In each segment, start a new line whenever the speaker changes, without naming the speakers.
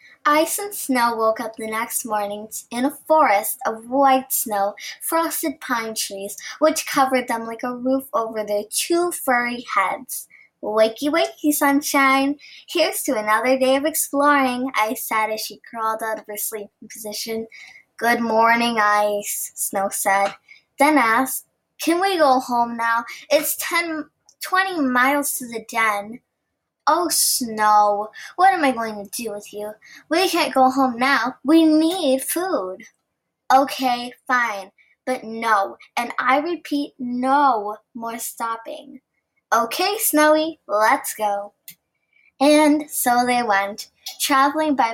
Ice and Snow woke up the next morning in a forest of white snow, frosted pine trees, which covered them like a roof over their two furry heads. Wakey, wakey, sunshine! Here's to another day of exploring, Ice said as she crawled out of her sleeping position. Good morning, Ice, Snow said, then asked, can we go home now? It's 20 miles to the den. Oh, Snow, what am I going to do with you? We can't go home now. We need food. Okay, fine, but no, and I repeat, no more stopping. Okay, Snowy, let's go. And so they went, traveling by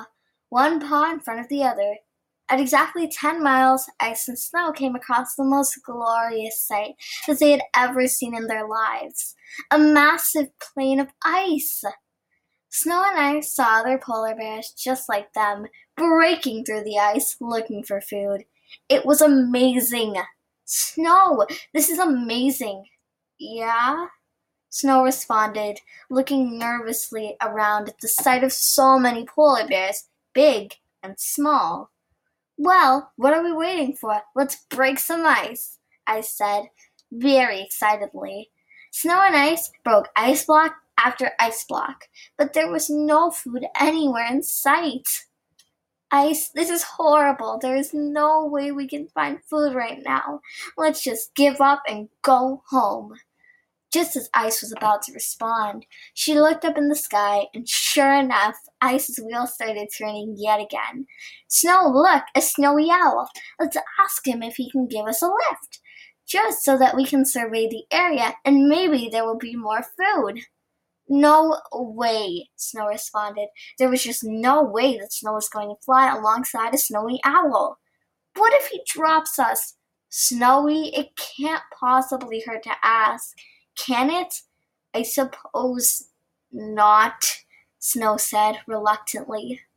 one paw in front of the other. At exactly 10 miles, Ice and Snow came across the most glorious sight that they had ever seen in their lives. A massive plain of ice. Snow and Ice saw other polar bears just like them, breaking through the ice looking for food. It was amazing. Snow, this is amazing. Yeah? Snow responded, looking nervously around at the sight of so many polar bears, big and small. Well, what are we waiting for? Let's break some ice, I said, very excitedly. Snow and Ice broke ice block after ice block, but there was no food anywhere in sight. Ice, this is horrible. There is no way we can find food right now. Let's just give up and go home. Just as Ice was about to respond, she looked up in the sky, and sure enough, Ice's wheels started turning yet again. Snow, look, a snowy owl. Let's ask him if he can give us a lift, just so that we can survey the area and maybe there will be more food. No way, Snow responded. There was just no way that Snow was going to fly alongside a snowy owl. What if he drops us? Snowy, it can't possibly hurt to ask. Can it? I suppose not, Snow said reluctantly.